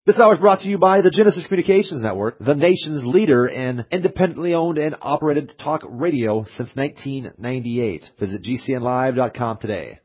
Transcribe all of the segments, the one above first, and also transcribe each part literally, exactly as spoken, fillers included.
This hour is brought to you by the Genesis Communications Network, the nation's leader in independently owned and operated talk radio since nineteen ninety-eight. Visit G C N live dot com today.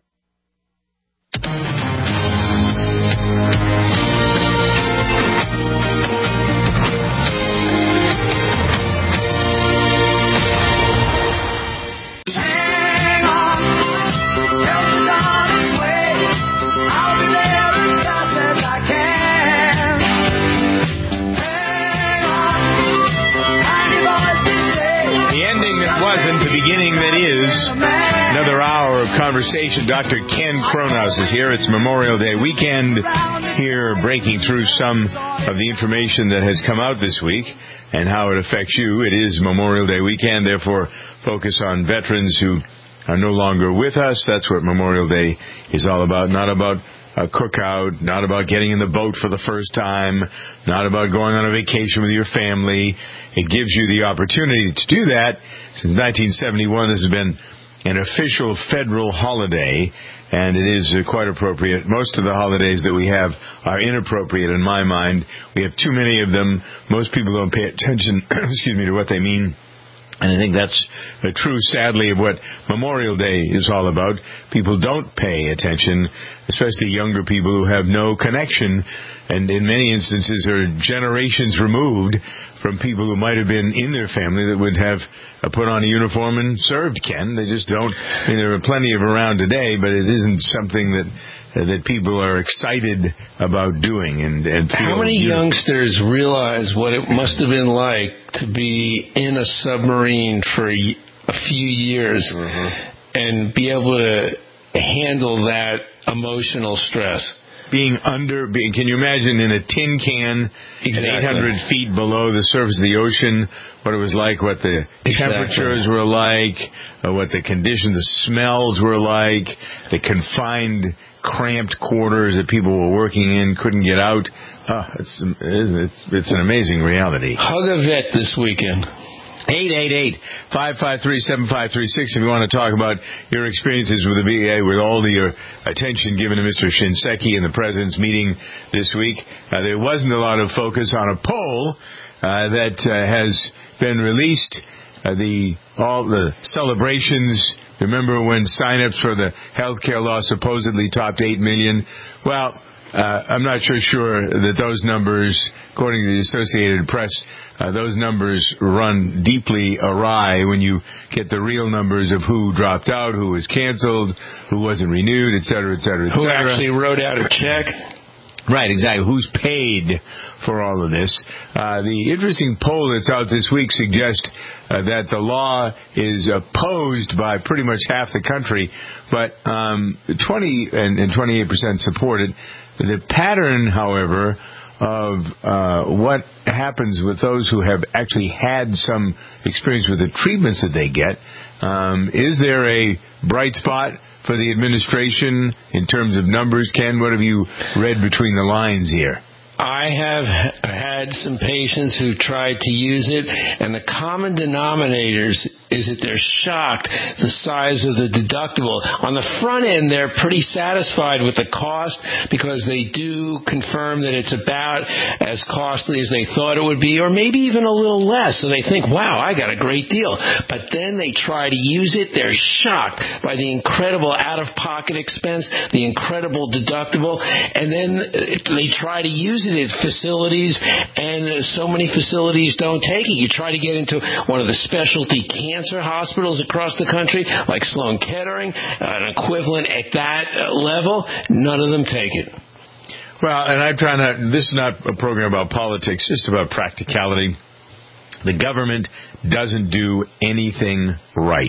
Beginning that is another hour of conversation. Doctor Ken Kronos is here. It's Memorial Day weekend here, breaking through some of the information that has come out this week and how it affects you. It is Memorial Day weekend, therefore focus on veterans who are no longer with us. That's what Memorial Day is all about. Not about a cookout, not about getting in the boat for the first time, not about going on a vacation with your family. It gives you the opportunity to do that. Since nineteen seventy-one, this has been an official federal holiday, and it is uh, quite appropriate. Most of the holidays that we have are inappropriate in my mind. We have too many of them. Most people don't pay attention, excuse me, to what they mean. And I think that's uh, true, sadly, of what Memorial Day is all about. People don't pay attention, especially younger people who have no connection, and in many instances are generations removed from people who might have been in their family that would have uh, put on a uniform and served, Ken. They just don't. I mean, there are plenty of around today, but it isn't something that uh, that people are excited about doing. And, and how many you know, youngsters realize what it must have been like to be in a submarine for a, a few years mm-hmm. and be able to handle that emotional stress? Being under, being, can you imagine in a tin can, exactly. eight hundred feet below the surface of the ocean, what it was like, what the exactly. temperatures were like, uh, what the conditions, the smells were like, the confined, cramped quarters that people were working in, couldn't get out. Uh, it's, it's, it's an amazing reality. Hug a vet this weekend. eight eight eight, five five three, seven five three six if you want to talk about your experiences with the V A, with all the uh, attention given to Mister Shinseki and the President's meeting this week. Uh, there wasn't a lot of focus on a poll uh, that uh, has been released. Uh, the all the celebrations. Remember when sign-ups for the health care law supposedly topped eight million? Well, uh, I'm not sure sure that those numbers, according to the Associated Press, Uh, those numbers run deeply awry when you get the real numbers of who dropped out, who was canceled, who wasn't renewed, et cetera, et cetera, et cetera. Who actually wrote out a check. Right, exactly. Who's paid for all of this? Uh, the interesting poll that's out this week suggests uh, that the law is opposed by pretty much half the country, but um, twenty and, and twenty-eight percent support it. The pattern, however, of uh, what happens with those who have actually had some experience with the treatments that they get. Um, is there a bright spot for the administration in terms of numbers? Ken, what have you read between the lines here? I have had some patients who tried to use it, and the common denominators is that they're shocked the size of the deductible. On the front end, they're pretty satisfied with the cost because they do confirm that it's about as costly as they thought it would be, or maybe even a little less. So they think, wow, I got a great deal. But then they try to use it. They're shocked by the incredible out-of-pocket expense, the incredible deductible, and then they try to use it at facilities, and so many facilities don't take it. You try to get into one of the specialty cancer hospitals across the country, like Sloan Kettering, an equivalent at that level, none of them take it. Well, and I'm trying to, this is not a program about politics, just about practicality. The government doesn't do anything right.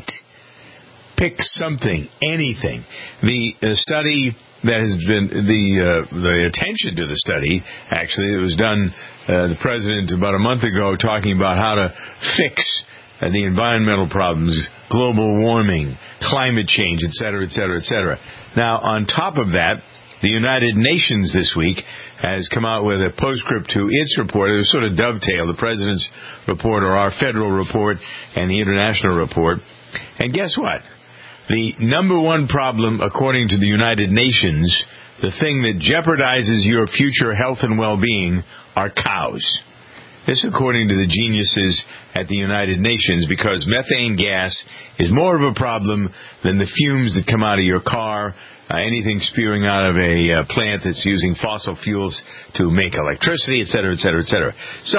Pick something, anything. The uh, study that has been, the uh, the attention to the study, actually, it was done, uh, the president about a month ago talking about how to fix uh, the environmental problems, global warming, climate change, et cetera, et cetera, et cetera. Now, on top of that, the United Nations this week has come out with a postscript to its report. It was sort of dovetail, the president's report or our federal report and the international report. And guess what? The number one problem, according to the United Nations, the thing that jeopardizes your future health and well-being are cows. This according to the geniuses at the United Nations, because methane gas is more of a problem than the fumes that come out of your car, uh, anything spewing out of a uh, plant that's using fossil fuels to make electricity, et cetera, et cetera, et cetera. So,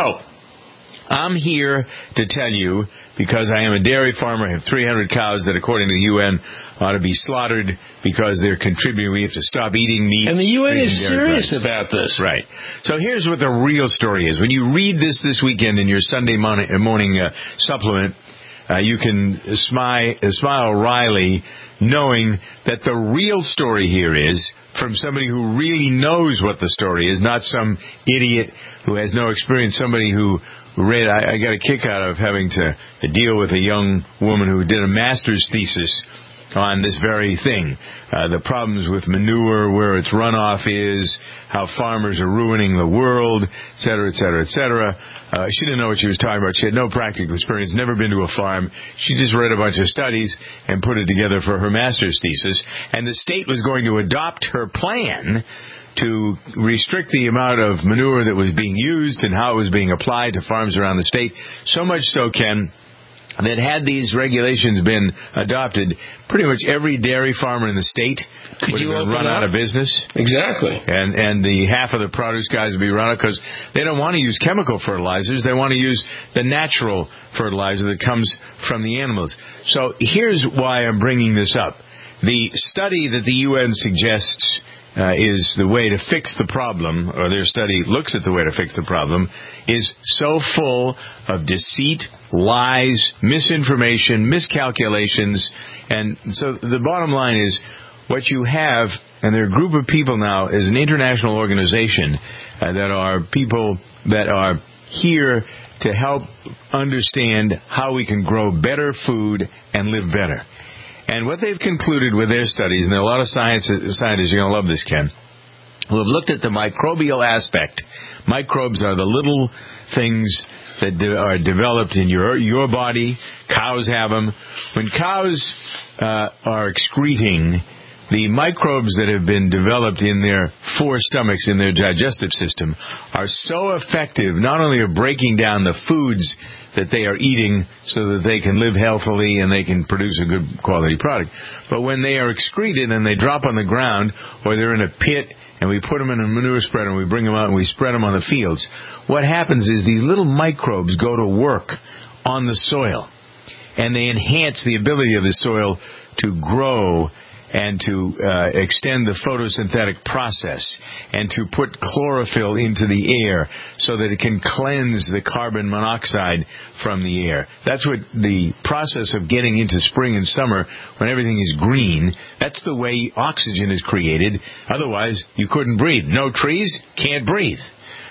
I'm here to tell you, because I am a dairy farmer, I have three hundred cows that, according to the U N, ought to be slaughtered because they're contributing. We have to stop eating meat. And the U N is serious products. about this. Right. So here's what the real story is. When you read this this weekend in your Sunday morning, morning uh, supplement, uh, you can smile, smile wryly, knowing that the real story here is from somebody who really knows what the story is, not some idiot who has no experience, somebody who read. I, I got a kick out of having to, to deal with a young woman who did a master's thesis on this very thing. Uh, the problems with manure, where its runoff is, how farmers are ruining the world, et cetera, et cetera, et cetera. Uh, she didn't know what she was talking about. She had no practical experience, never been to a farm. She just read a bunch of studies and put it together for her master's thesis. And the state was going to adopt her plan to restrict the amount of manure that was being used and how it was being applied to farms around the state. So much so, Ken, that had these regulations been adopted, pretty much every dairy farmer in the state Could would you have been run up? out of business. Exactly. And and the half of the produce guys would be run out because they don't want to use chemical fertilizers. They want to use the natural fertilizer that comes from the animals. So here's why I'm bringing this up. The study that the U N suggests Uh, is the way to fix the problem, or their study looks at the way to fix the problem, is so full of deceit, lies, misinformation, miscalculations. And so the bottom line is what you have, and there are a group of people now, is an international organization uh, that are people that are here to help understand how we can grow better food and live better. And what they've concluded with their studies, and there are a lot of science, scientists, you're going to love this, Ken, who have looked at the microbial aspect. Microbes are the little things that de- are developed in your your body. Cows have them. When cows uh, are excreting, the microbes that have been developed in their four stomachs, in their digestive system, are so effective, not only of breaking down the foods that they are eating so that they can live healthily and they can produce a good quality product, but when they are excreted and they drop on the ground, or they're in a pit and we put them in a manure spreader and we bring them out and we spread them on the fields, what happens is these little microbes go to work on the soil and they enhance the ability of the soil to grow and to uh, extend the photosynthetic process and to put chlorophyll into the air so that it can cleanse the carbon monoxide from the air. That's what the process of getting into spring and summer, when everything is green, that's the way oxygen is created. Otherwise, you couldn't breathe. No trees, can't breathe.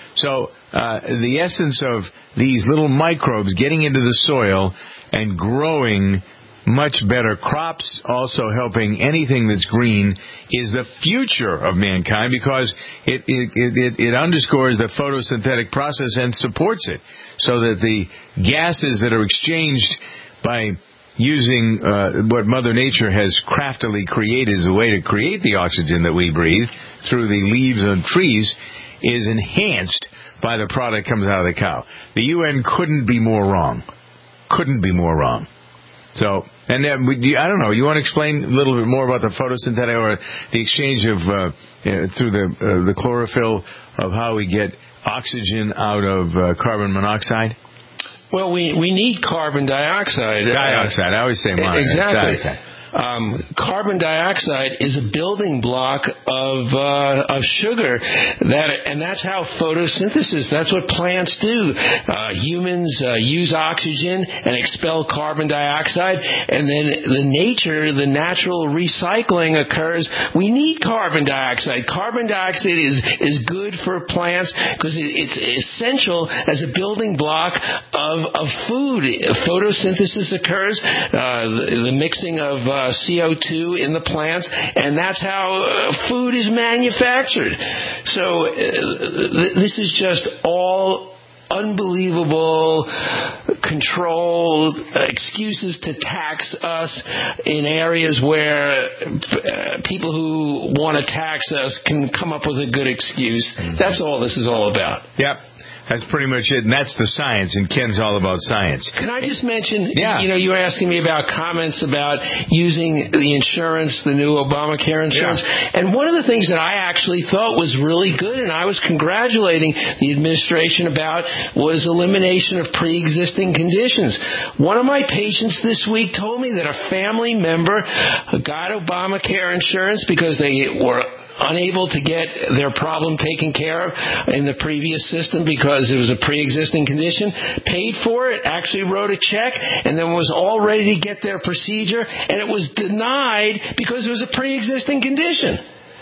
So uh, the essence of these little microbes getting into the soil and growing much better crops, also helping anything that's green, is the future of mankind, because it it, it it underscores the photosynthetic process and supports it, so that the gases that are exchanged by using uh, what Mother Nature has craftily created as a way to create the oxygen that we breathe through the leaves of trees is enhanced by the product that comes out of the cow. The U N couldn't be more wrong. Couldn't be more wrong. So, and then, I don't know, you want to explain a little bit more about the photosynthetic, or the exchange of, uh, through the uh, the chlorophyll, of how we get oxygen out of uh, carbon monoxide? Well, we, we need carbon dioxide. Dioxide, I always say mine. Exactly. Dioxide. Um, carbon dioxide is a building block of uh, of sugar, that, and that's how photosynthesis. That's what plants do. Uh, humans uh, use oxygen and expel carbon dioxide, and then the nature, the natural recycling occurs. We need carbon dioxide. Carbon dioxide is is good for plants because it, it's essential as a building block of of food. Photosynthesis occurs, uh, the, the mixing of uh, Uh, C O two in the plants, and that's how uh, food is manufactured. So uh, th- this is just all unbelievable control, uh, excuses to tax us in areas where uh, people who want to tax us can come up with a good excuse. Mm-hmm. That's all this is all about. Yep. That's pretty much it, and that's the science, and Ken's all about science. Can I just mention, yeah. you know, you were asking me about comments about using the insurance, the new Obamacare insurance, yeah. and one of the things that I actually thought was really good, and I was congratulating the administration about, was elimination of pre-existing conditions. One of my patients this week told me that a family member got Obamacare insurance because they were unable to get their problem taken care of in the previous system because it was a pre-existing condition, paid for it, actually wrote a check, and then was all ready to get their procedure, and it was denied because it was a pre-existing condition.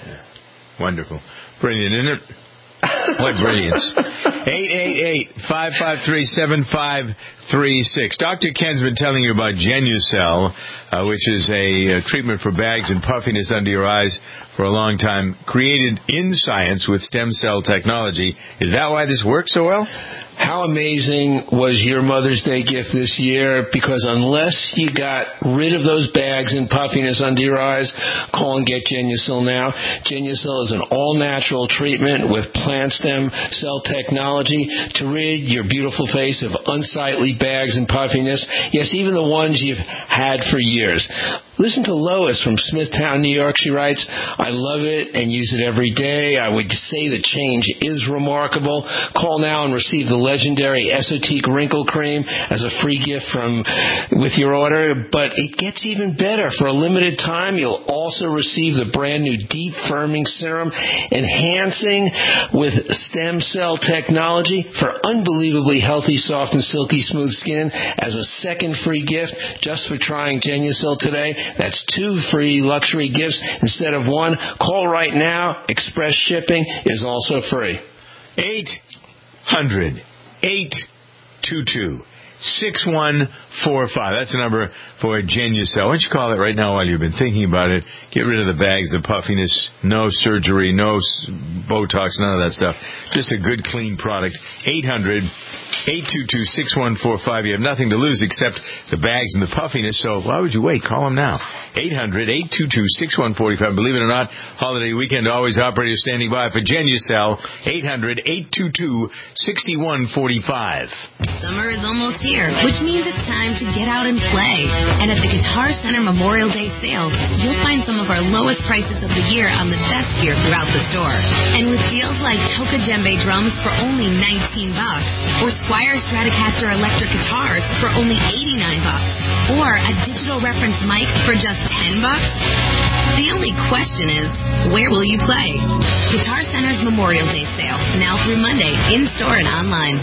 Wonderful. Brilliant, isn't it? What brilliance. eight eight eight, five five three, seven five three six. Doctor Ken's been telling you about Genucel, uh, which is a uh, treatment for bags and puffiness under your eyes for a long time, created in science with stem cell technology. Is that why this works so well? How amazing was your Mother's Day gift this year? Because unless you got rid of those bags and puffiness under your eyes, call and get Genucel now. Genucel is an all-natural treatment with plant stem cell technology to rid your beautiful face of unsightly bags and puffiness. Yes, even the ones you've had for years. Listen to Lois from Smithtown, New York. She writes, I love it and use it every day. I would say the change is remarkable. Call now and receive the legendary Esotique Wrinkle Cream as a free gift from with your order. But it gets even better. For a limited time, you'll also receive the brand new Deep Firming Serum, enhancing with stem cell technology for unbelievably healthy, soft, and silky smooth skin as a second free gift just for trying Genucel today. That's two free luxury gifts instead of one. Call right now. Express shipping is also free. eight hundred, eight two two, six one four five. That's the number for Genucel. Why don't you call it right now while you've been thinking about it? Get rid of the bags, the puffiness, no surgery, no Botox, none of that stuff. Just a good, clean product. eight hundred, eight two two, six one four five. You have nothing to lose except the bags and the puffiness, so why would you wait? Call them now. eight hundred, eight two two, six one four five. Believe it or not, holiday weekend, always operators standing by for Genucel. eight hundred, eight two two, six one four five. Summer is almost here, which means it's time to get out and play. And at the Guitar Center Memorial Day sale, you'll find some of our lowest prices of the year on the best gear throughout the store. And with deals like Toka Djembe drums for only nineteen bucks, or Squier Stratocaster electric guitars for only eighty-nine bucks, or a digital reference mic for just ten bucks, the only question is, where will you play? Guitar Center's Memorial Day sale, now through Monday, in-store and online.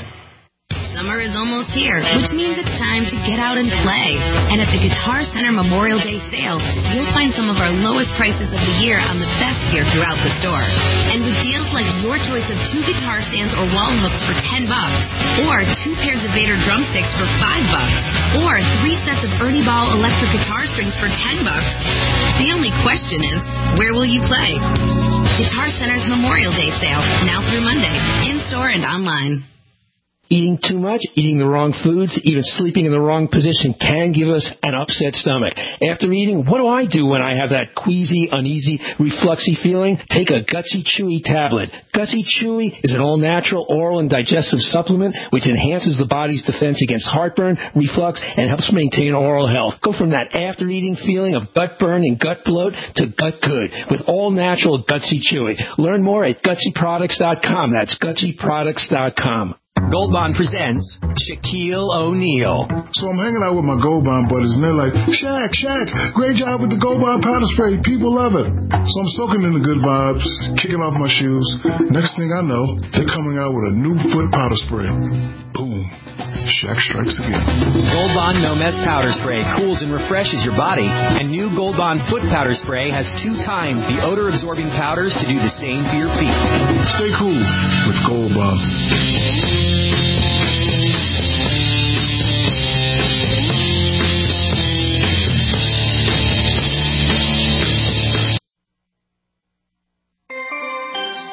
Summer is almost here, which means it's time to get out and play. And at the Guitar Center Memorial Day sale, you'll find some of our lowest prices of the year on the best gear throughout the store. And with deals like your choice of two guitar stands or wall hooks for ten bucks, or two pairs of Vader drumsticks for five bucks, or three sets of Ernie Ball electric guitar strings for ten bucks, the only question is, where will you play? Guitar Center's Memorial Day sale, now through Monday, in-store and online. Eating too much, eating the wrong foods, even sleeping in the wrong position can give us an upset stomach. After eating, what do I do when I have that queasy, uneasy, refluxy feeling? Take a Gutsy Chewy tablet. Gutsy Chewy is an all-natural oral and digestive supplement which enhances the body's defense against heartburn, reflux, and helps maintain oral health. Go from that after-eating feeling of gut burn and gut bloat to gut good with all-natural Gutsy Chewy. Learn more at gutsy products dot com. That's gutsy products dot com. Gold Bond presents Shaquille O'Neal. So I'm hanging out with my Gold Bond buddies, and they're like, Shaq, Shaq, great job with the Gold Bond powder spray. People love it. So I'm soaking in the good vibes, kicking off my shoes. Next thing I know, they're coming out with a new foot powder spray. Boom. Shaq strikes again. Gold Bond No Mess Powder Spray cools and refreshes your body. And new Gold Bond Foot Powder Spray has two times the odor-absorbing powders to do the same for your feet. Stay cool with Gold Bond.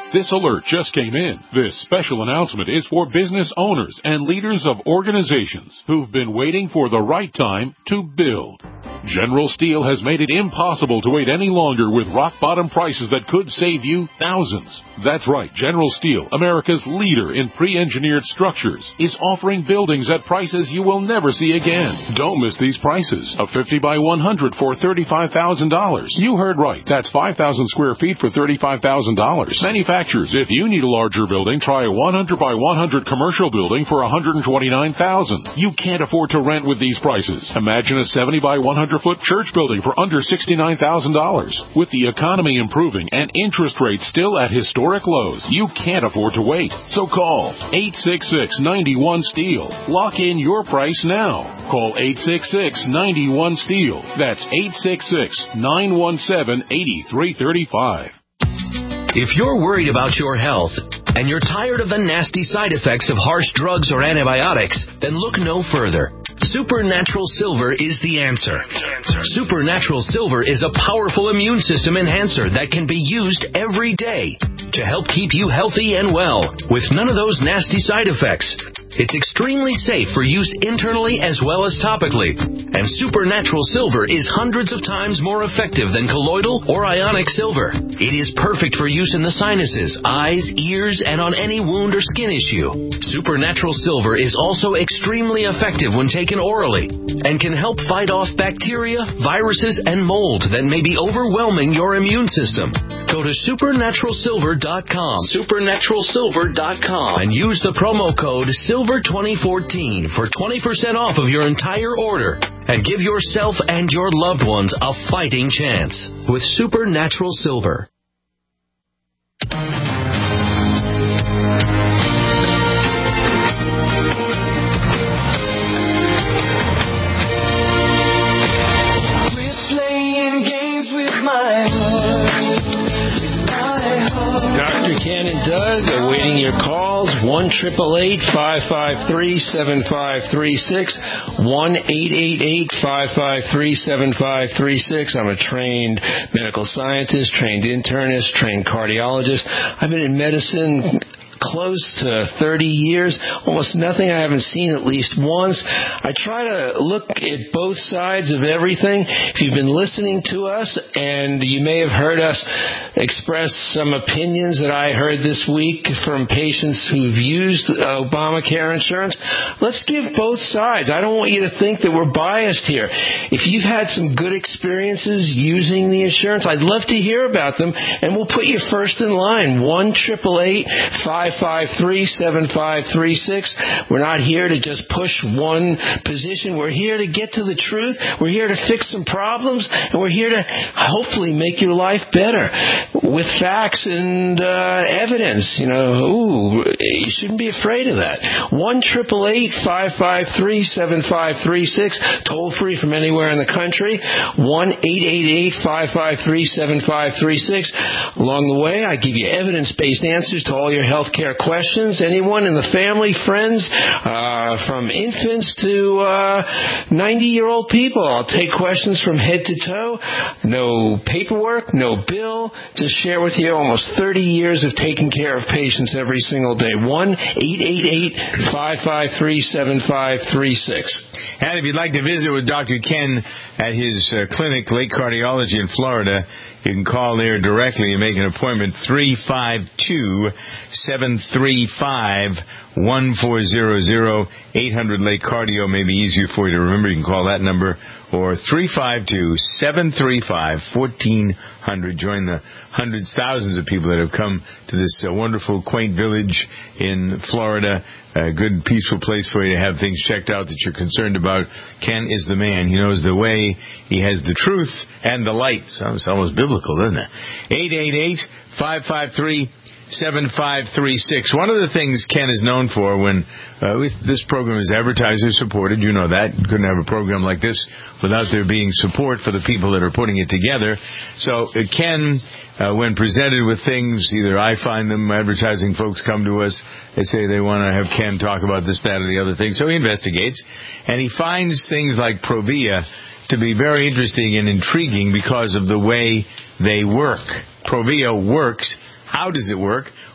This alert just came in. This special announcement is for business owners and leaders of organizations who've been waiting for the right time to build. General Steel has made it impossible to wait any longer with rock-bottom prices that could save you thousands. That's right, General Steel, America's leader in pre-engineered structures, is offering buildings at prices you will never see again. Don't miss these prices. A fifty by one hundred for thirty-five thousand dollars. You heard right. That's five thousand square feet for thirty-five thousand dollars. Manufacturers, if you need a larger building, try a one hundred by one hundred commercial building for one hundred twenty-nine thousand dollars. You can't afford to rent with these prices. Imagine a seventy by one hundred foot church building for under sixty-nine thousand dollars. With the economy improving and interest rates still at historic lows, you can't afford to wait. So call eight six six, nine one, STEEL. Lock in your price now. Call eight six six, nine one, STEEL. That's eight six six, nine one seven, eight three three five. If you're worried about your health and you're tired of the nasty side effects of harsh drugs or antibiotics, then look no further. Supernatural Silver is the answer. Supernatural Silver is a powerful immune system enhancer that can be used every day to help keep you healthy and well with none of those nasty side effects. It's extremely safe for use internally as well as topically. And Supernatural Silver is hundreds of times more effective than colloidal or ionic silver. It is perfect for use in the sinuses, eyes, ears, and on any wound or skin issue. Supernatural Silver is also extremely effective when taken orally and can help fight off bacteria, viruses, and mold that may be overwhelming your immune system. Go to supernatural silver dot com, supernatural silver dot com, and use the promo code silver twenty fourteen for twenty percent off of your entire order. And give yourself and your loved ones a fighting chance with Supernatural Silver. Doctor Ken and Doug awaiting your calls. one eight eight eight, five five three, seven five three six. one eight eight eight, five five three, seven five three six. I'm a trained medical scientist, trained internist, trained cardiologist. I've been in medicine close to thirty years, almost nothing I haven't seen at least once. I try to look at both sides of everything. If you've been listening to us, and you may have heard us express some opinions that I heard this week from patients who've used Obamacare insurance, let's give both sides. I don't want you to think that we're biased here. If you've had some good experiences using the insurance, I'd love to hear about them, and we'll put you first in line. one eight eight eight, five five three, seven five three six. We're not here to just push one position. We're here to get to the truth. We're here to fix some problems, and we're here to hopefully make your life better with facts and uh, evidence. You know, ooh, you shouldn't be afraid of that. one eight eight eight, five five three, seven five three six, toll free from anywhere in the country. one eight eight eight, five five three, seven five three six. Along the way, I give you evidence-based answers to all your health care questions. Anyone in the family, friends, uh, from infants to uh, ninety-year-old people. I'll take questions from head to toe. No paperwork, no bill. Just share with you almost thirty years of taking care of patients every single day. one eight eight eight, five five three, seven five three six. And if you'd like to visit with Doctor Ken at his uh, clinic, Lake Cardiology in Florida, you can call there directly and make an appointment, three five two, seven three five, one four zero zero. eight hundred Lake Cardio may be easier for you to remember. You can call that number, or three five two, seven three five, one four zero zero. Join the hundreds, thousands of people that have come to this uh, wonderful, quaint village in Florida. A good, peaceful place for you to have things checked out that you're concerned about. Ken is the man. He knows the way. He has the truth and the light. Sounds almost biblical, doesn't it? eight eight eight, five five three, seven five three six. One of the things Ken is known for when uh, this program is advertiser-supported, you know that. You couldn't have a program like this without there being support for the people that are putting it together. So uh, Ken... Uh, when presented with things, either I find them, advertising folks come to us, they say they want to have Ken talk about this, that, or the other thing. So he investigates, and he finds things like Provia to be very interesting and intriguing because of the way they work. Provia works. How does it work?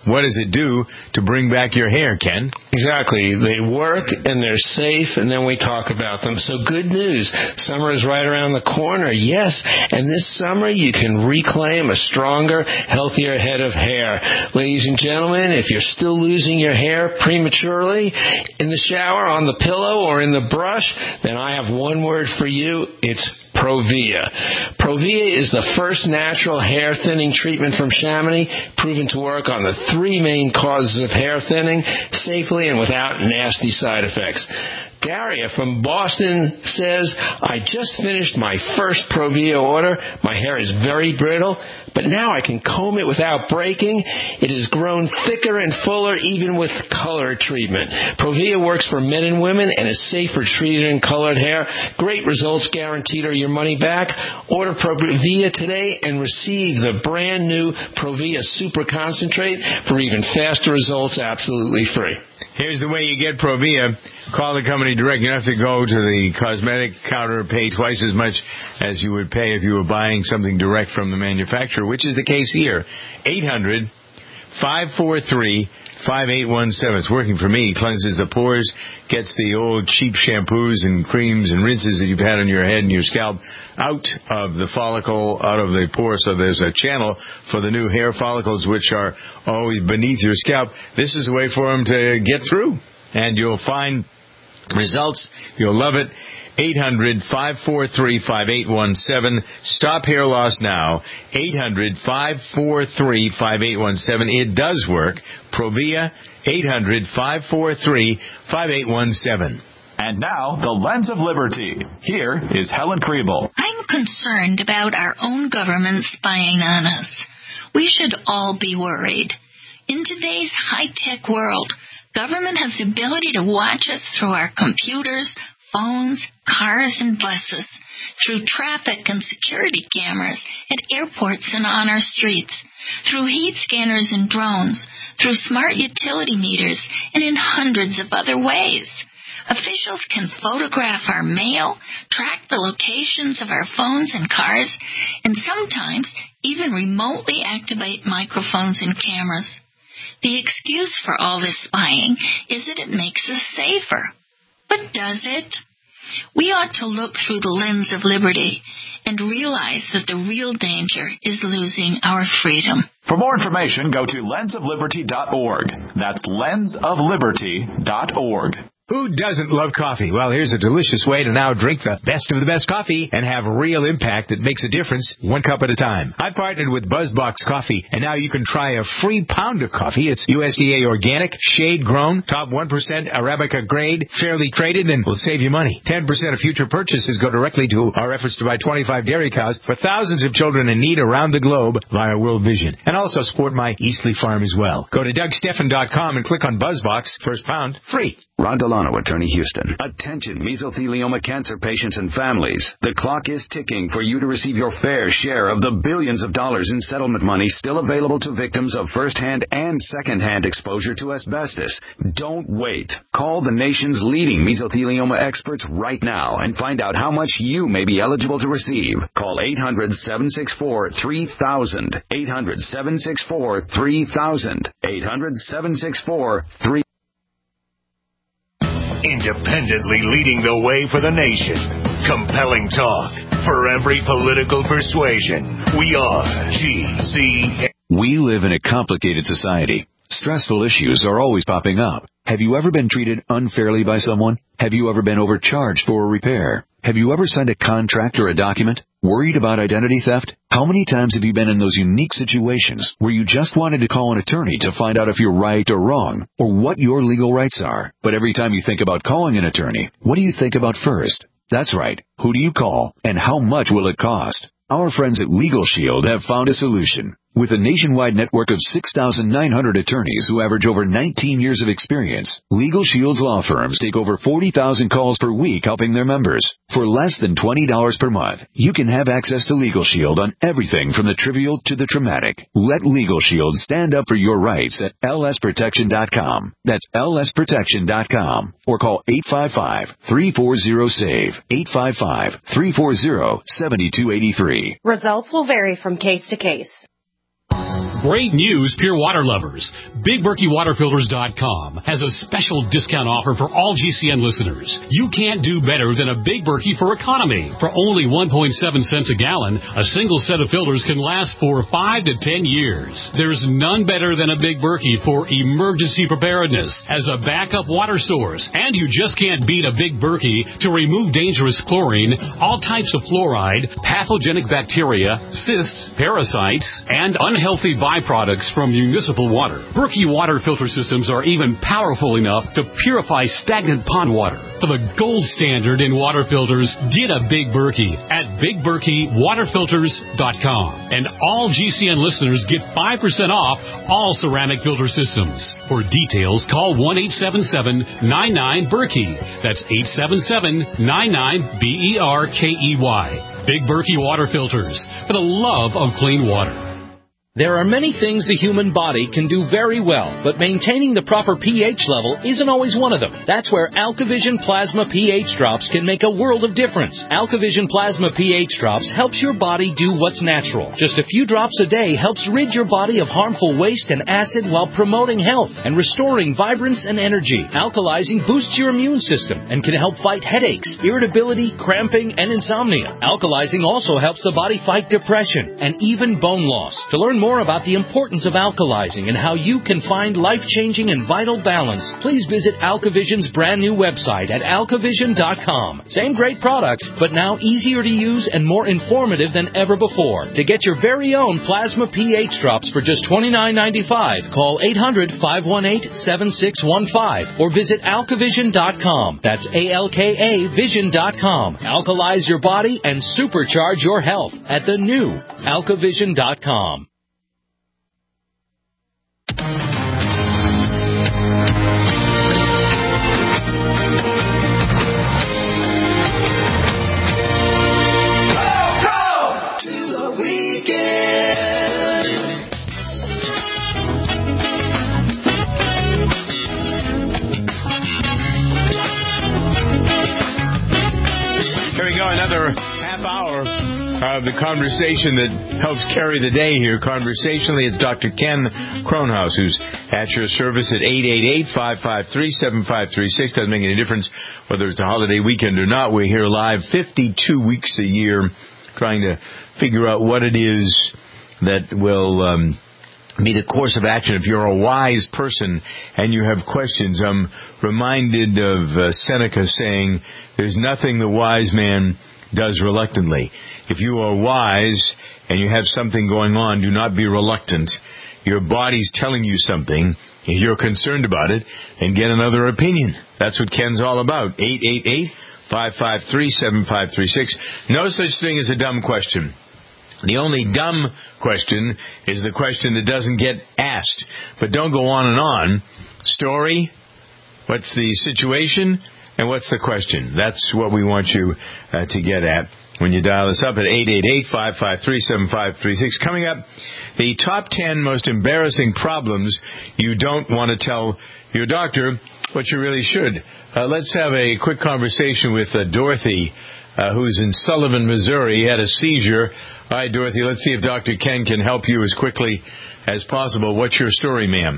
what does it do to bring back your hair, Ken? Exactly. They work and they're safe, and then we talk about them. So good news. Summer is right around the corner. Yes, and this summer you can reclaim a stronger, healthier head of hair. Ladies and gentlemen, if you're still losing your hair prematurely in the shower, on the pillow, or in the brush, then I have one word for you. It's Provia. Provia is the first natural hair thinning treatment from Chamonix, proven to work on the three main causes of hair thinning safely and without nasty side effects. Daria from Boston says, I just finished my first Provia order. My hair is very brittle, but now I can comb it without breaking. It has grown thicker and fuller even with color treatment. Provia works for men and women and is safe for treated and colored hair. Great results guaranteed or your money back. Order Provia today and receive the brand new Provia Super Concentrate for even faster results absolutely free. Here's the way you get Provia. Call the company direct. You don't have to go to the cosmetic counter, pay twice as much as you would pay if you were buying something direct from the manufacturer, which is the case here. eight hundred, five four three, five eight one seven. It's working for me. Cleanses the pores, gets the old cheap shampoos and creams and rinses that you've had on your head and your scalp out of the follicle, out of the pore, so there's a channel for the new hair follicles which are always beneath your scalp. This is a way for them to get through, and you'll find results. You'll love it. eight hundred, five four three, five eight one seven. Stop hair loss now. eight hundred, five four three, five eight one seven. It does work. Provia, eight hundred, five four three, five eight one seven. And now, the Lens of Liberty. Here is Helen Kriebel. I'm concerned about our own government spying on us. We should all be worried. In today's high-tech world, government has the ability to watch us through our computers, phones, cars, and buses, through traffic and security cameras at airports and on our streets, through heat scanners and drones, through smart utility meters, and in hundreds of other ways. Officials can photograph our mail, track the locations of our phones and cars, and sometimes even remotely activate microphones and cameras. The excuse for all this spying is that it makes us safer. But does it? We ought to look through the lens of liberty and realize that the real danger is losing our freedom. For more information, go to lens of liberty dot org. That's lens of liberty dot org. Who doesn't love coffee? Well, here's a delicious way to now drink the best of the best coffee and have real impact that makes a difference one cup at a time. I've partnered with BuzzBox Coffee, and now you can try a free pound of coffee. It's U S D A organic, shade-grown, top one percent Arabica grade, fairly traded, and will save you money. ten percent of future purchases go directly to our efforts to buy twenty-five dairy cows for thousands of children in need around the globe via World Vision. And also support my Eastleigh farm as well. Go to Doug Steffen dot com and click on BuzzBox. First pound, free. Ron Delano, Attorney, Houston. Attention, mesothelioma cancer patients and families. The clock is ticking for you to receive your fair share of the billions of dollars in settlement money still available to victims of first-hand and second-hand exposure to asbestos. Don't wait. Call the nation's leading mesothelioma experts right now and find out how much you may be eligible to receive. Call eight hundred, seven six four, three thousand. eight hundred, seven six four, three thousand. eight hundred, seven six four, three thousand. Independently leading the way for the nation. Compelling talk for every political persuasion. We are G C. We live in a complicated society. Stressful issues are always popping up. Have you ever been treated unfairly by someone? Have you ever been overcharged for a repair? Have you ever signed a contract or a document? Worried about identity theft? How many times have you been in those unique situations where you just wanted to call an attorney to find out if you're right or wrong, or what your legal rights are? But every time you think about calling an attorney, what do you think about first? That's right. Who do you call, and how much will it cost? Our friends at Legal Shield have found a solution. With a nationwide network of six thousand nine hundred attorneys who average over nineteen years of experience, Legal Shield's law firms take over forty thousand calls per week helping their members. For less than twenty dollars per month, you can have access to Legal Shield on everything from the trivial to the traumatic. Let Legal Shield stand up for your rights at L S protection dot com. That's L S protection dot com. Or call eight five five, three four zero, SAVE, eight five five, three four zero, seven two eight three. Results will vary from case to case. Great news, pure water lovers. Big Berkey Water Filters dot com has a special discount offer for all G C N listeners. You can't do better than a Big Berkey for economy. For only one point seven cents a gallon, a single set of filters can last for five to ten years. There's none better than a Big Berkey for emergency preparedness as a backup water source. And you just can't beat a Big Berkey to remove dangerous chlorine, all types of fluoride, pathogenic bacteria, cysts, parasites, and unhealthy byproducts from municipal water. Berkey water filter systems are even powerful enough to purify stagnant pond water. For the gold standard in water filters, get a Big Berkey at Big Berkey Water Filters dot com. And all G C N listeners get five percent off all ceramic filter systems. For details, call one eight seven seven nine nine Berkey. That's eight seven seven nine nine B E R K E Y. Big Berkey Water Filters, for the love of clean water. There are many things the human body can do very well, but maintaining the proper pH level isn't always one of them. That's where AlkaVision Plasma pH Drops can make a world of difference. AlkaVision Plasma pH Drops helps your body do what's natural. Just a few drops a day helps rid your body of harmful waste and acid while promoting health and restoring vibrance and energy. Alkalizing boosts your immune system and can help fight headaches, irritability, cramping, and insomnia. Alkalizing also helps the body fight depression and even bone loss. To learn more about the importance of alkalizing and how you can find life-changing and vital balance, please visit AlkaVision's brand new website at Alka Vision dot com. Same great products, but now easier to use and more informative than ever before. To get your very own Plasma pH Drops for just twenty-nine ninety-five, call eight hundred five one eight seven six one five or visit Alka Vision dot com. That's A L K A Vision dot com. Alkalize your body and supercharge your health at the new Alka Vision dot com. Another half hour of the conversation that helps carry the day here. Conversationally, it's Doctor Ken Kronhaus, who's at your service at eight eight eight, five five three, seven five three six. Doesn't make any difference whether it's a holiday weekend or not. We're here live fifty-two weeks a year trying to figure out what it is that will um, be the course of action. If you're a wise person and you have questions, I'm reminded of uh, Seneca saying, there's nothing the wise man does reluctantly. If you are wise and you have something going on, do not be reluctant. Your body's telling you something. If you're concerned about it, then get another opinion. That's what Ken's all about. eight eight eight, five five three, seven five three six. No such thing as a dumb question. The only dumb question is the question that doesn't get asked. But don't go on and on. Story, what's the situation, and what's the question? That's what we want you uh, to get at when you dial us up at eight eight eight, five five three, seven five three six. Coming up, the top ten most embarrassing problems you don't want to tell your doctor, but you really should. Uh, let's have a quick conversation with uh, Dorothy, uh, who's in Sullivan, Missouri. He had a seizure. All right, Dorothy, let's see if Doctor Ken can help you as quickly as possible. What's your story, ma'am?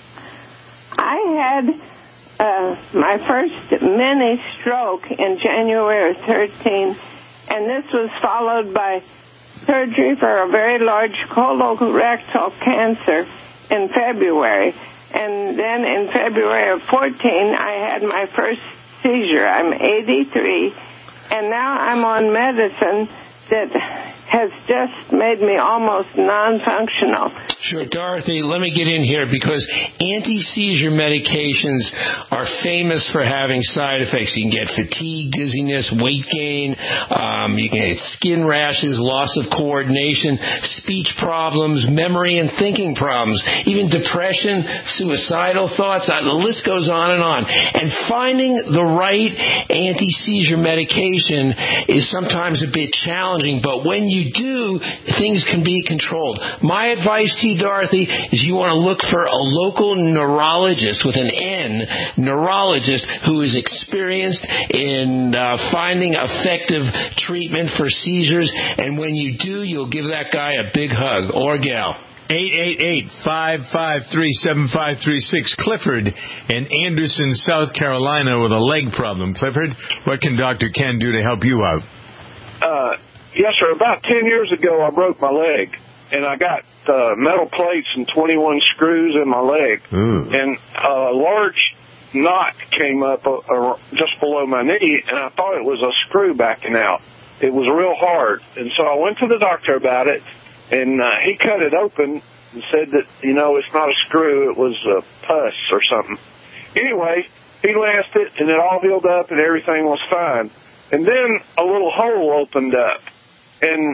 I had uh, my first mini stroke in January thirteenth, and this was followed by surgery for a very large colorectal cancer in February. And then in February of fourteen, I had my first seizure. I'm eighty-three, and now I'm on medicine that has just made me almost non-functional. Sure, Dorothy, let me get in here because anti-seizure medications are famous for having side effects. You can get fatigue, dizziness, weight gain, um, you can get skin rashes, loss of coordination, speech problems, memory and thinking problems, even depression, suicidal thoughts. Uh, the list goes on and on. And finding the right anti-seizure medication is sometimes a bit challenging, but when you do, things can be controlled. My advice to you, Dorothy, is you want to look for a local neurologist with an N, neurologist who is experienced in uh, finding effective treatment for seizures. And when you do, you'll give that guy a big hug or gal. eight eight eight, five five three, seven five three six. Clifford in Anderson, South Carolina with a leg problem. Clifford, what can Doctor Ken do to help you out? Uh, yes, sir. About ten years ago, I broke my leg, and I got uh, metal plates and twenty-one screws in my leg. Ooh. And a large knot came up uh, uh, just below my knee, and I thought it was a screw backing out. It was real hard. And so I went to the doctor about it, and uh, he cut it open and said that, you know, it's not a screw, it was a pus or something. Anyway, he lanced it, and it all healed up, and everything was fine. And then a little hole opened up, and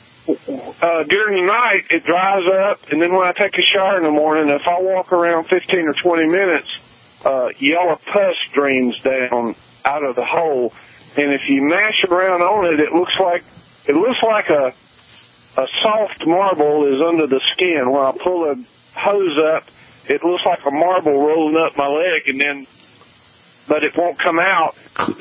uh, during the night, it dries up, and then when I take a shower in the morning, if I walk around fifteen or twenty minutes, uh, yellow pus streams down out of the hole, and if you mash around on it, it looks like it looks like a a soft marble is under the skin. When I pull a hose up, it looks like a marble rolling up my leg, and then, but it won't come out.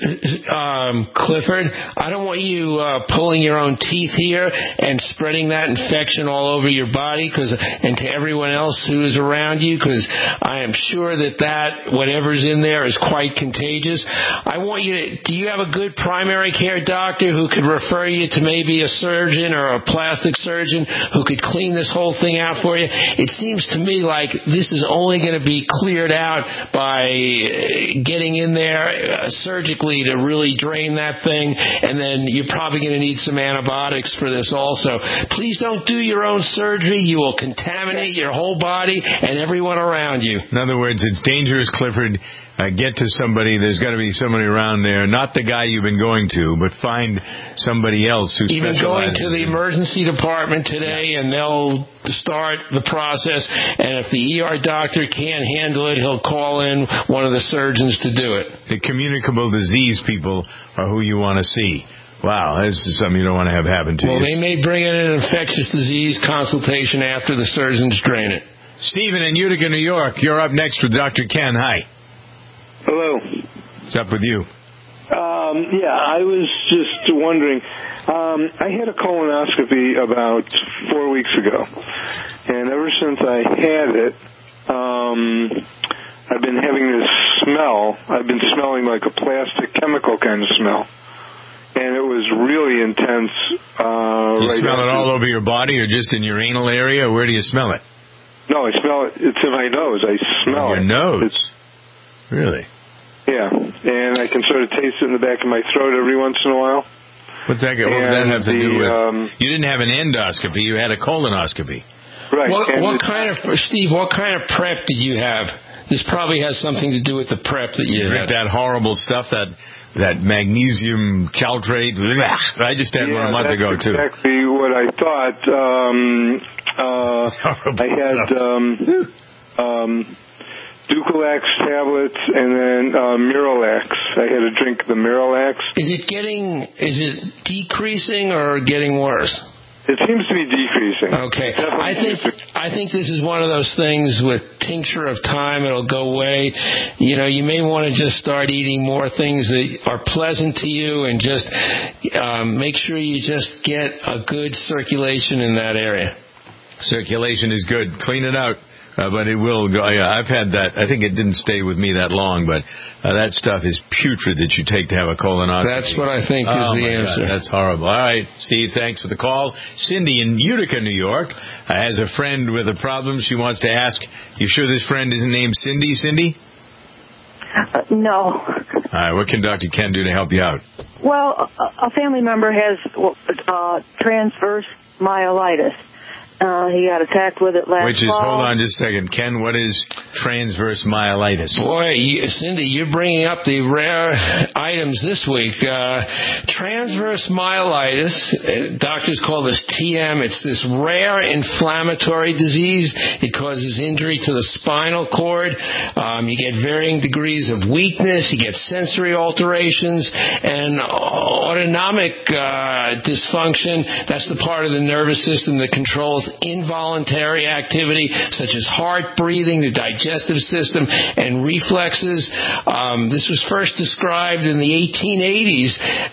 Um, Clifford, I don't want you uh, pulling your own teeth here and spreading that infection all over your body, cause, and to everyone else who is around you, because I am sure that that, whatever's in there, is quite contagious. I want you to, do you have a good primary care doctor who could refer you to maybe a surgeon or a plastic surgeon who could clean this whole thing out for you? It seems to me like this is only going to be cleared out by getting in there uh, surgically to really drain that thing, and then you're probably going to need some antibiotics for this also. Please don't do your own surgery. You will contaminate your whole body and everyone around you. In other words, it's dangerous, Clifford. Uh, get to somebody. There's got to be somebody around there, not the guy you've been going to, but find somebody else who Even going to the in... emergency department today, and they'll start the process, and if the E R doctor can't handle it, he'll call in one of the surgeons to do it. The communicable disease people are who you want to see. Wow, this is something you don't want to have happen to well, you. Well, they may bring in an infectious disease consultation after the surgeons drain it. Stephen in Utica, New York, you're up next with Doctor Ken. Hi. Hello. What's up with you? Um, yeah, I was just wondering. Um, I had a colonoscopy about four weeks ago, and ever since I had it, um, I've been having this smell. I've been smelling like a plastic chemical kind of smell, and it was really intense. Uh, you right smell after. it all over your body, or just in your anal area? Where do you smell it? No, I smell it. It's in my nose. I smell your it. Your nose? It's, really? Yeah, and I can sort of taste it in the back of my throat every once in a while. What's that, what would that have to the, do with? Um, you didn't have an endoscopy; you had a colonoscopy. Right. What, what it, kind of, Steve? What kind of prep did you have? This probably has something to do with the prep that you, you had. That horrible stuff, that that magnesium caltrate. I just had yeah, one a month that's ago too. Exactly what I thought. Um, uh, I had. Um, um, Ducalax tablets and then uh, Miralax. I had to drink the Miralax. Is it getting, is it decreasing or getting worse? It seems to be decreasing. Okay. I think I think this is one of those things with tincture of time, it'll go away. You know, you may want to just start eating more things that are pleasant to you, and just um, make sure you just get a good circulation in that area. Circulation is good. Clean it out. Uh, but it will go. Yeah, I've had that. I think it didn't stay with me that long, but uh, that stuff is putrid that you take to have a colonoscopy. That's what I think oh is the my answer. God, that's horrible. All right, Steve, thanks for the call. Cindy in Utica, New York, uh, has a friend with a problem. She wants to ask, you sure this friend isn't named Cindy, Cindy? Uh, no. All right, what can Doctor Ken do to help you out? Well, a, a family member has uh, transverse myelitis. Uh, he got attacked with it last Which is, fall. hold on just a second. Ken, what is transverse myelitis? Boy, you, Cindy, you're bringing up the rare items this week. Uh, transverse myelitis, uh, doctors call this T M. It's this rare inflammatory disease. It causes injury to the spinal cord. Um, you get varying degrees of weakness. You get sensory alterations and autonomic uh, dysfunction. That's the part of the nervous system that controls involuntary activity such as heart, breathing, the digestive system, and reflexes. Um, this was first described in the eighteen eighties, and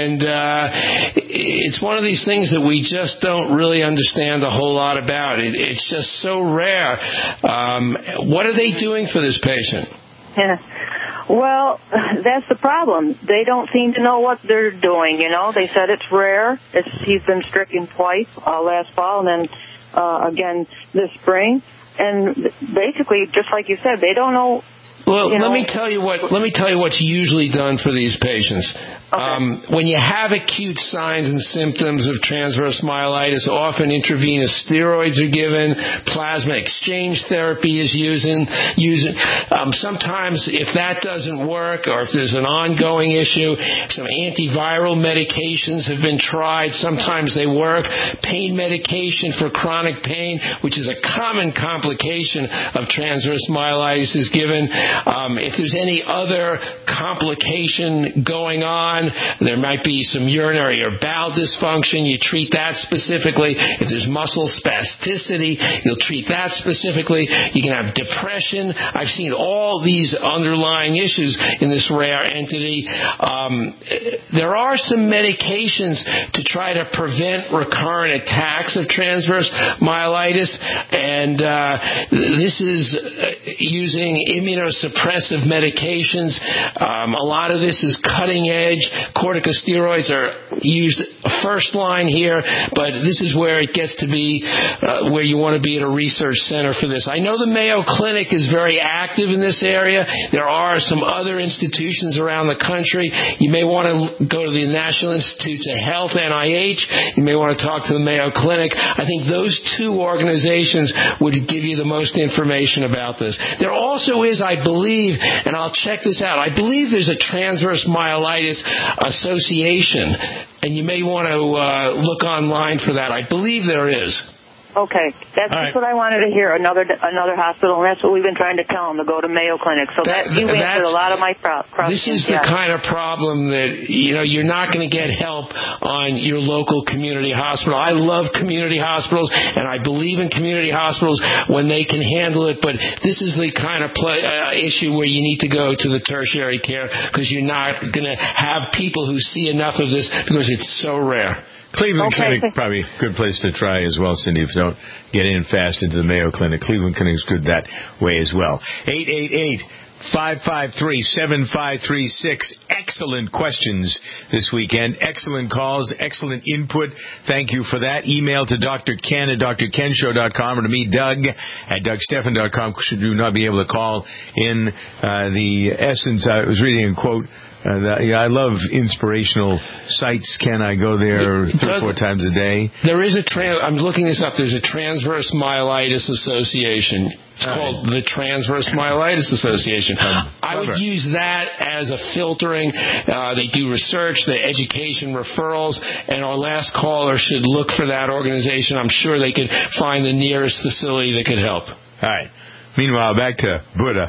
And uh, it's one of these things that we just don't really understand a whole lot about. It, it's just so rare. Um, what are they doing for this patient? Yeah. Well, that's the problem. They don't seem to know what they're doing, you know. They said it's rare. It's, he's been stricken twice, uh, last fall and then uh, again this spring. And basically, just like you said, they don't know. Well, you know, let me tell you what. Let me tell you what's usually done for these patients. Okay. Um, when you have acute signs and symptoms of transverse myelitis, often intravenous steroids are given. Plasma exchange therapy is using. Using. Um, sometimes, if that doesn't work, or if there's an ongoing issue, some antiviral medications have been tried. Sometimes they work. Pain medication for chronic pain, which is a common complication of transverse myelitis, is given. Um, if there's any other complication going on, there might be some urinary or bowel dysfunction, you treat that specifically. If there's muscle spasticity, you'll treat that specifically. You can have depression. I've seen all these underlying issues in this rare entity. Um, there are some medications to try to prevent recurrent attacks of transverse myelitis, and uh, this is uh, using immunosuppressive suppressive medications. Um, a lot of this is cutting edge. Corticosteroids are used first line here, but this is where it gets to be uh, where you want to be at a research center for this. I know the Mayo Clinic is very active in this area. There are some other institutions around the country. You may want to go to the National Institutes of Health, N I H. You may want to talk to the Mayo Clinic. I think those two organizations would give you the most information about this. There also is, I believe, believe, and I'll check this out, I believe there's a transverse myelitis association, and you may want to uh, look online for that. I believe there is. Okay, that's All just right. what I wanted to hear. Another another hospital, and that's what we've been trying to tell them, to go to Mayo Clinic. So that, that you answered a lot of my pro- questions. This is the yes. kind of problem that, you know, you're not going to get help on your local community hospital. I love community hospitals, and I believe in community hospitals when they can handle it, but this is the kind of play, uh, issue where you need to go to the tertiary care, because you're not going to have people who see enough of this, because it's so rare. Cleveland Okay. Clinic, probably a good place to try as well, Cindy, if you don't get in fast into the Mayo Clinic. Cleveland Clinic's good that way as well. eight eight eight, five five three, seven five three six. Excellent questions this weekend. Excellent calls. Excellent input. Thank you for that. Email to Doctor Ken at D R ken show dot com or to me, Doug, at Doug Stephan dot com. Should you not be able to call in uh, the essence, I was reading a quote. Uh, that, yeah, I love inspirational sites. Can I go there three or four times a day? There is a trans. I'm looking this up. There's a Transverse Myelitis Association. It's All called right. the Transverse Myelitis Association. Um, I would use that as a filtering. Uh, they do research, the education referrals, and our last caller should look for that organization. I'm sure they could find the nearest facility that could help. All right. Meanwhile, back to Buddha,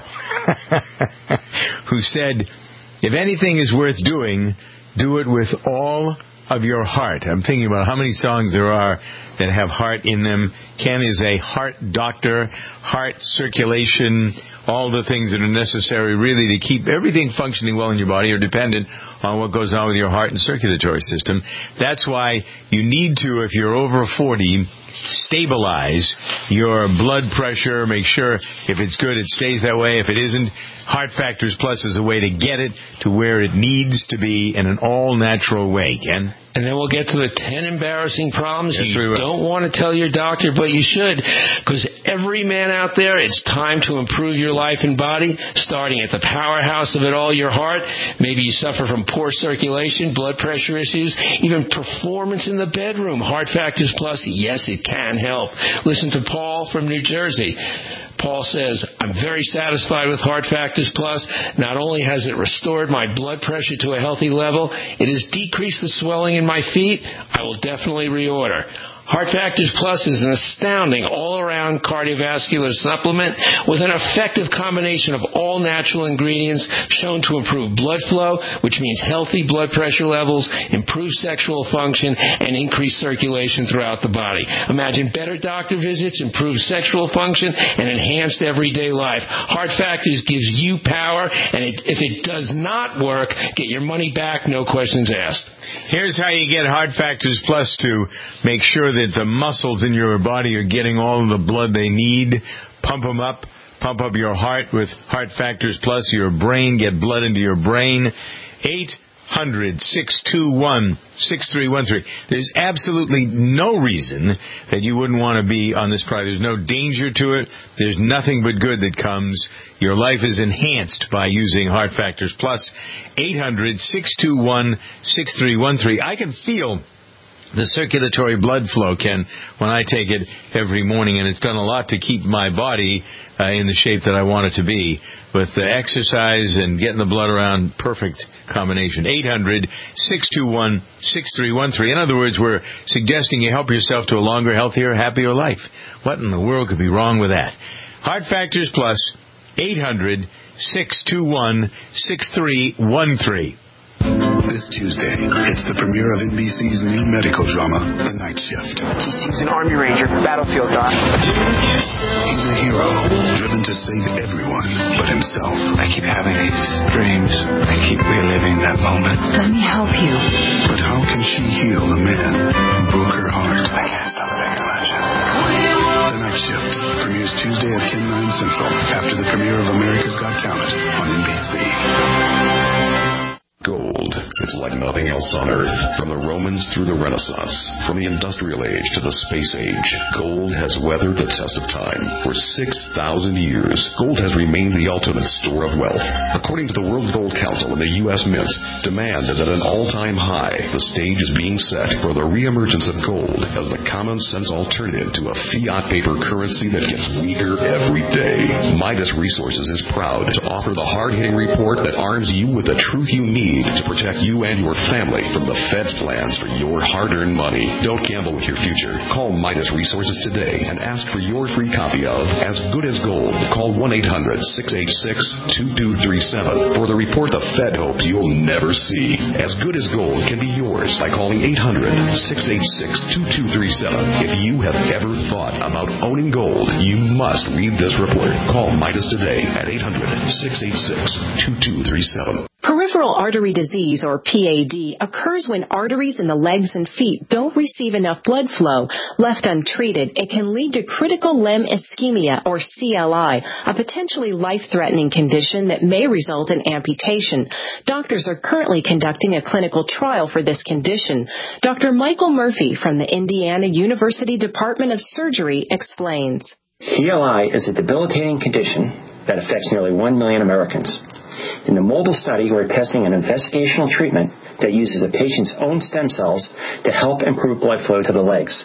who said, if anything is worth doing, do it with all of your heart. I'm thinking about how many songs there are that have heart in them. Ken is a heart doctor, heart circulation, all the things that are necessary really to keep everything functioning well in your body are dependent on what goes on with your heart and circulatory system. That's why you need to, if you're over forty, stabilize your blood pressure. Make sure if it's good, it stays that way. If it isn't, Heart Factors Plus is a way to get it to where it needs to be in an all-natural way, Ken. And then we'll get to the ten embarrassing problems yes, you don't want to tell your doctor, but you should. Because every man out there, it's time to improve your life and body, starting at the powerhouse of it all, your heart. Maybe you suffer from poor circulation, blood pressure issues, even performance in the bedroom. Heart Factors Plus, yes, it can help. Listen to Paul from New Jersey. Paul says, I'm very satisfied with Heart Factors Plus. Not only has it restored my blood pressure to a healthy level, it has decreased the swelling in my feet. I will definitely reorder. Heart Factors Plus is an astounding all-around cardiovascular supplement with an effective combination of all natural ingredients shown to improve blood flow, which means healthy blood pressure levels, improve sexual function, and increase circulation throughout the body. Imagine better doctor visits, improved sexual function, and enhanced everyday life. Heart Factors gives you power, and it, if it does not work, get your money back, no questions asked. Here's how you get Heart Factors Plus to make sure that the muscles in your body are getting all of the blood they need. Pump them up. Pump up your heart with Heart Factors Plus. Your brain, get blood into your brain. eight hundred, six two one, six three one three. There's absolutely no reason that you wouldn't want to be on this product. There's no danger to it. There's nothing but good that comes. Your life is enhanced by using Heart Factors Plus. eight hundred, six two one, six three one three. I can feel the circulatory blood flow, Ken, when I take it every morning, and it's done a lot to keep my body uh, in the shape that I want it to be. With the exercise and getting the blood around, perfect combination. eight hundred, six two one, six three one three. In other words, we're suggesting you help yourself to a longer, healthier, happier life. What in the world could be wrong with that? Heart Factors Plus, eight hundred, six two one, six three one three. This Tuesday, it's the premiere of N B C's new medical drama, The Night Shift. T C's an Army Ranger, battlefield doc. He's a hero, driven to save everyone but himself. I keep having these dreams. I keep reliving that moment. Let me help you. But how can she heal the man who broke her heart? I can't stop thinking about you. The Night Shift premieres Tuesday at ten, nine Central, after the premiere of America's Got Talent on N B C. Gold. It's like nothing else on Earth. From the Romans through the Renaissance, from the Industrial Age to the Space Age, gold has weathered the test of time. For six thousand years, gold has remained the ultimate store of wealth. According to the World Gold Council and the U S Mint, demand is at an all-time high. The stage is being set for the reemergence of gold as the common-sense alternative to a fiat paper currency that gets weaker every day. Midas Resources is proud to offer the hard-hitting report that arms you with the truth you need to protect you and your family from the Fed's plans for your hard-earned money. Don't gamble with your future. Call Midas Resources today and ask for your free copy of As Good as Gold. Call one eight hundred, six eight six, two two three seven for the report the Fed hopes you'll never see. As Good as Gold can be yours by calling eight hundred, six eight six, two two three seven. If you have ever thought about owning gold, you must read this report. Call Midas today at eight hundred, six eight six, two two three seven. Peripheral artery disease, or P A D, occurs when arteries in the legs and feet don't receive enough blood flow. Left untreated, it can lead to critical limb ischemia, or C L I, a potentially life-threatening condition that may result in amputation. Doctors are currently conducting a clinical trial for this condition. Doctor Michael Murphy from the Indiana University Department of Surgery explains. C L I is a debilitating condition that affects nearly one million Americans. In the MOBILE study, we're testing an investigational treatment that uses a patient's own stem cells to help improve blood flow to the legs.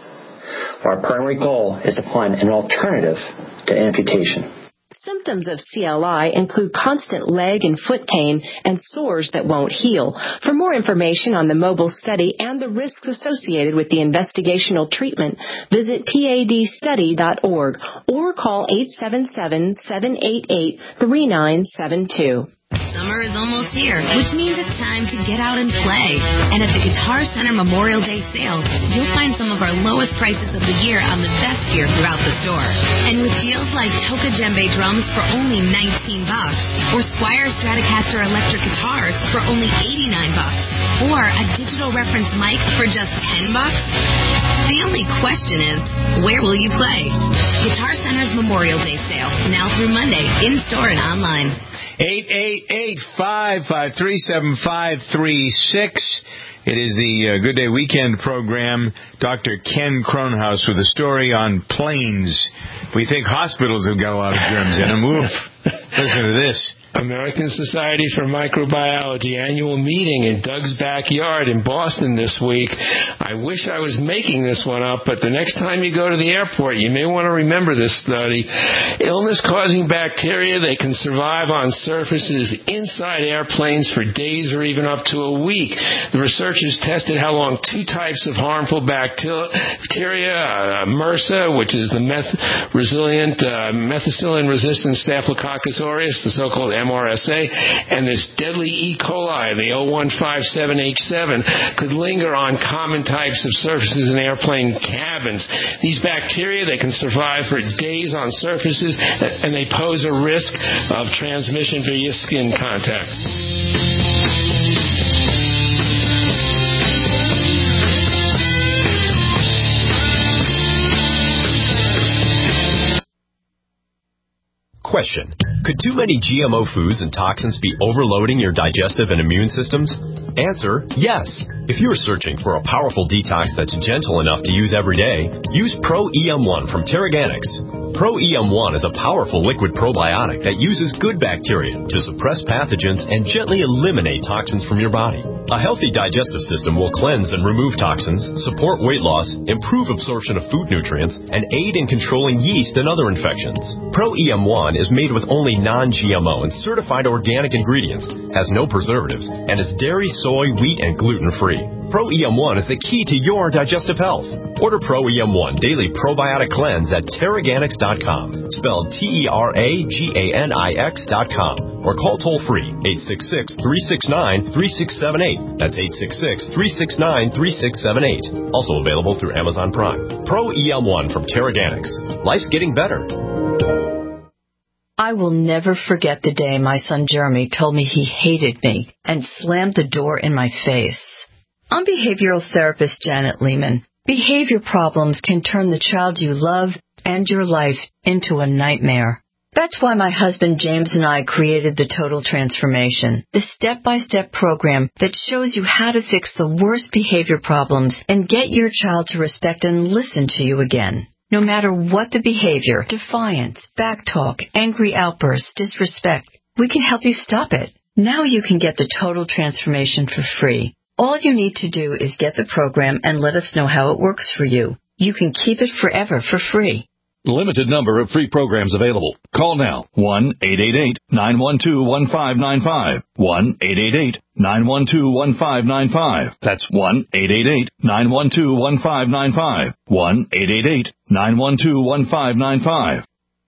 Our primary goal is to find an alternative to amputation. Symptoms of C L I include constant leg and foot pain and sores that won't heal. For more information on the MOBILE study and the risks associated with the investigational treatment, visit P A D study dot org or call eight seven seven, seven eight eight, three nine seven two. Summer is almost here, which means it's time to get out and play. And at the Guitar Center Memorial Day sale, you'll find some of our lowest prices of the year on the best gear throughout the store. And with deals like Toka Djembe drums for only nineteen bucks, or Squier Stratocaster electric guitars for only eighty-nine bucks, or a digital reference mic for just ten bucks, the only question is, where will you play? Guitar Center's Memorial Day sale, now through Monday, in-store and online. eight eight eight, five five three, seven five three six. It is the uh, Good Day Weekend program. Doctor Ken Kronhaus with a story on planes. We think hospitals have got a lot of germs in them. Oof. Listen to this. American Society for Microbiology annual meeting in Doug's backyard in Boston this week. I wish I was making this one up, but the next time you go to the airport, you may want to remember this study. Illness-causing bacteria, they can survive on surfaces inside airplanes for days or even up to a week. The researchers tested how long two types of harmful bacteria, uh, MRSA, which is the meth- resilient, uh, methicillin-resistant Staphylococcus aureus, the so-called M R S A, and this deadly E. coli, the zero one five seven H seven, could linger on common types of surfaces in airplane cabins. These bacteria, they can survive for days on surfaces, and they pose a risk of transmission via skin contact. Question. Could too many G M O foods and toxins be overloading your digestive and immune systems? Answer, yes. If you're searching for a powerful detox that's gentle enough to use every day, use Pro E M one from Teraganix. Pro E M one is a powerful liquid probiotic that uses good bacteria to suppress pathogens and gently eliminate toxins from your body. A healthy digestive system will cleanse and remove toxins, support weight loss, improve absorption of food nutrients, and aid in controlling yeast and other infections. Pro E M one is made with only non-G M O and certified organic ingredients, has no preservatives, and is dairy, soy, wheat, and gluten-free. Pro E M one is the key to your digestive health. Order Pro E M one Daily Probiotic Cleanse at Teraganix dot com, spelled T E R A G A N I X dot com, or call toll-free eight six six, three six nine, three six seven eight. That's eight six six, three six nine, three six seven eight. Also available through Amazon Prime. Pro E M one from Teraganix. Life's getting better. I will never forget the day my son Jeremy told me he hated me and slammed the door in my face. I'm behavioral therapist Janet Lehman. Behavior problems can turn the child you love and your life into a nightmare. That's why my husband James and I created the Total Transformation, the step-by-step program that shows you how to fix the worst behavior problems and get your child to respect and listen to you again. No matter what the behavior, defiance, backtalk, angry outbursts, disrespect, we can help you stop it. Now you can get the Total Transformation for free. All you need to do is get the program and let us know how it works for you. You can keep it forever for free. Limited number of free programs available. Call now. one eight eight eight, nine one two, one five nine five. one eight eight eight, nine one two, one five nine five. That's one eight eight eight, nine one two, one five nine five. one eight eight eight, nine one two, one five nine five.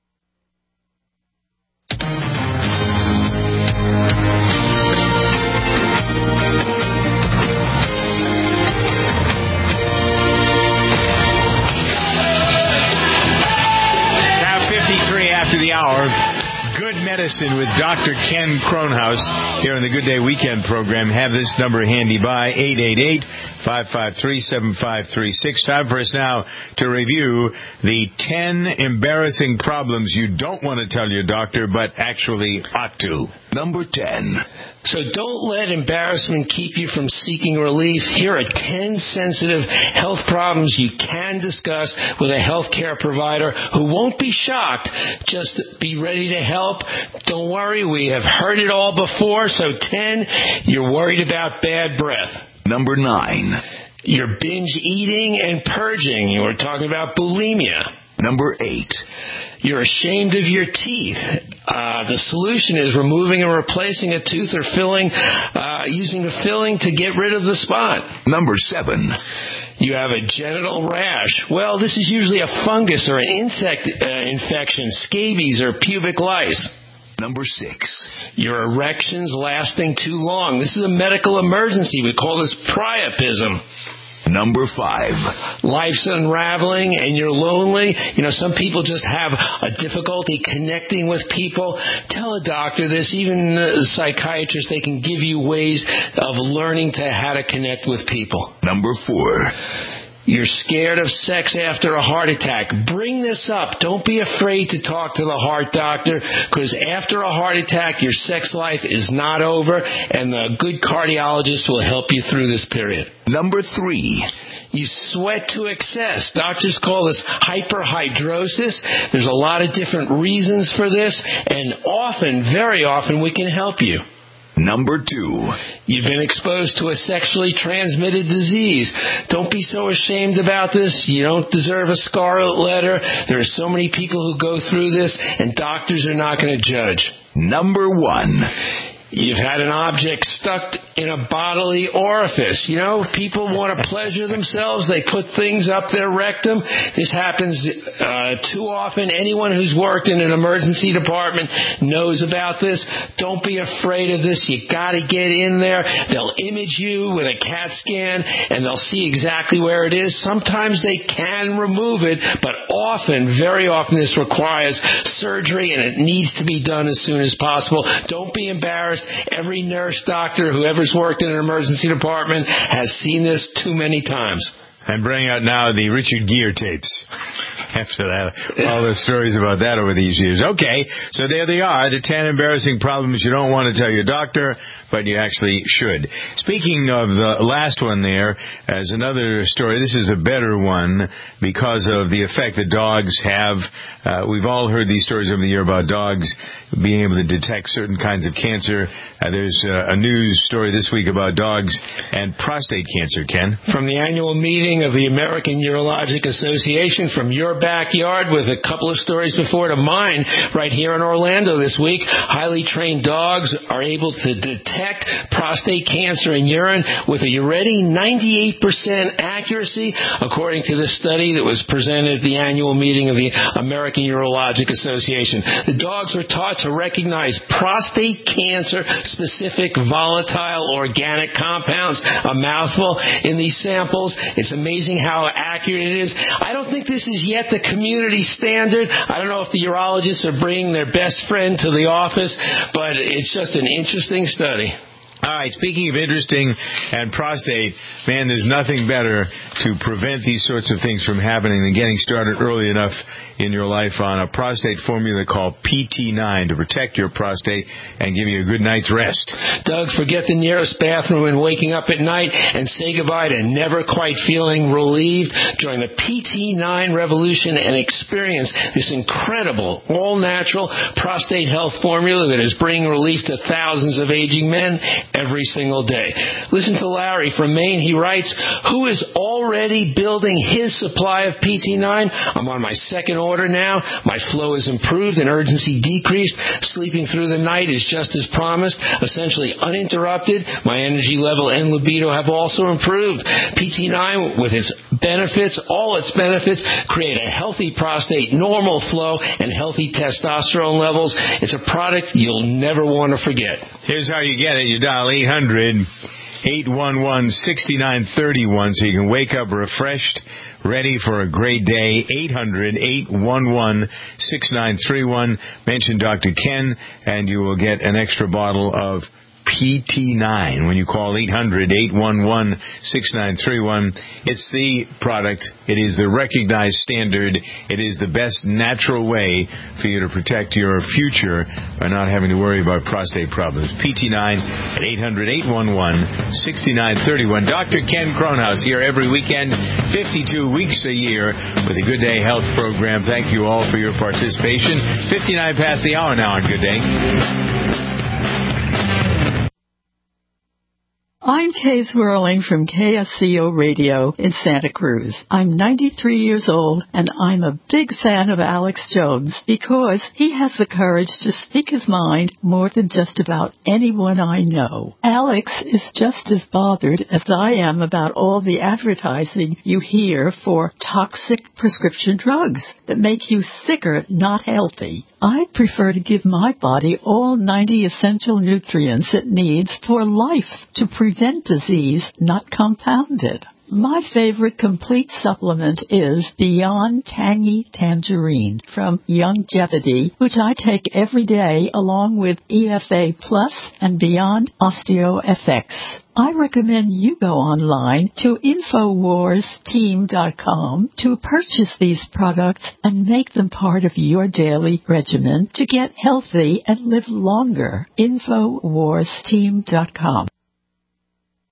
After the hour, Good Medicine with Doctor Ken Kronhaus here on the Good Day Weekend program. Have this number handy by eight eight eight, five five three, seven five three six. Time for us now to review the ten embarrassing problems you don't want to tell your doctor but actually ought to. Number ten. So don't let embarrassment keep you from seeking relief. Here are ten sensitive health problems you can discuss with a healthcare provider who won't be shocked. Just be ready to help. Don't worry, we have heard it all before. So ten, you're worried about bad breath. Number nine. You're binge eating and purging. You were talking about bulimia. Number eight. You're ashamed of your teeth. Uh, the solution is removing and replacing a tooth or filling, uh, using the filling to get rid of the spot. Number seven. You have a genital rash. Well, this is usually a fungus or an insect uh, infection, scabies or pubic lice. Number six. Your erections lasting too long. This is a medical emergency. We call this priapism. Number five. Life's unraveling and you're lonely. You know, some people just have a difficulty connecting with people. Tell a doctor this. Even a psychiatrist, they can give you ways of learning to how to connect with people. Number four. You're scared of sex after a heart attack. Bring this up. Don't be afraid to talk to the heart doctor, because after a heart attack, your sex life is not over, and the good cardiologist will help you through this period. Number three. You sweat to excess. Doctors call this hyperhidrosis. There's a lot of different reasons for this, and often, very often, we can help you. Number two. You've been exposed to a sexually transmitted disease. Don't be so ashamed about this. You don't deserve a scarlet letter. There are so many people who go through this, and doctors are not going to judge. Number one. You've had an object stuck in a bodily orifice. You know, people want to pleasure themselves. They put things up their rectum. This happens uh, too often. Anyone who's worked in an emergency department knows about this. Don't be afraid of this. You got to get in there. They'll image you with a CAT scan, and they'll see exactly where it is. Sometimes they can remove it, but often, very often, this requires surgery, and it needs to be done as soon as possible. Don't be embarrassed. Every nurse, doctor, whoever's worked in an emergency department has seen this too many times. I'm bringing out now the Richard Gere tapes. After that, all the stories about that over these years. Okay, so there they are, the ten embarrassing problems you don't want to tell your doctor, but you actually should. Speaking of the last one there, as another story, this is a better one because of the effect that dogs have. Uh, we've all heard these stories over the year about dogs being able to detect certain kinds of cancer. Uh, there's uh, a news story this week about dogs and prostate cancer, Ken. From the annual meeting of the American Urologic Association, from your backyard, with a couple of stories before to mine right here in Orlando this week. Highly trained dogs are able to detect prostate cancer in urine with a ready ninety-eight percent accuracy, according to this study that was presented at the annual meeting of the American Urologic Association. The dogs were taught to recognize prostate cancer-specific volatile organic compounds, a mouthful, in these samples. It's amazing how accurate it is. I don't think this is yet the community standard. I don't know if the urologists are bringing their best friend to the office, but it's just an interesting study. All right, speaking of interesting and prostate, man, there's nothing better to prevent these sorts of things from happening than getting started early enough in your life on a prostate formula called P T nine to protect your prostate and give you a good night's rest. Doug, forget the nearest bathroom and waking up at night and say goodbye to never quite feeling relieved. Join the P T nine revolution and experience this incredible, all-natural prostate health formula that is bringing relief to thousands of aging men every single day. Listen to Larry from Maine. He writes, who is already building his supply of P T nine? I'm on my second order now. My flow is improved and urgency decreased. Sleeping through the night is just as promised, essentially uninterrupted. My energy level and libido have also improved. P T nine, with its benefits, all its benefits, create a healthy prostate, normal flow, and healthy testosterone levels. It's a product you'll never want to forget. Here's how you get it. You dial eight hundred, eight one one, six nine three one so you can wake up refreshed, ready for a great day. Eight hundred, eight one one, six nine three one. Mention Doctor Ken, and you will get an extra bottle of P T nine when you call eight hundred, eight one one, six nine three one. It's the product. It is the recognized standard. It is the best natural way for you to protect your future by not having to worry about prostate problems. P T nine at eight hundred, eight one one, six nine three one. Doctor Ken Kronhaus here every weekend, fifty-two weeks a year with a Good Day Health program. Thank you all for your participation. fifty-nine past the hour now on Good Day. I'm Kay Swirling from K S C O Radio in Santa Cruz. I'm ninety-three years old, and I'm a big fan of Alex Jones because he has the courage to speak his mind more than just about anyone I know. Alex is just as bothered as I am about all the advertising you hear for toxic prescription drugs that make you sicker, not healthy. I prefer to give my body all ninety essential nutrients it needs for life to prevent disease, not compound it. My favorite complete supplement is Beyond Tangy Tangerine from Youngevity, which I take every day along with E F A Plus and Beyond OsteoFX. I recommend you go online to Infowars Team dot com to purchase these products and make them part of your daily regimen to get healthy and live longer. Infowars Team dot com.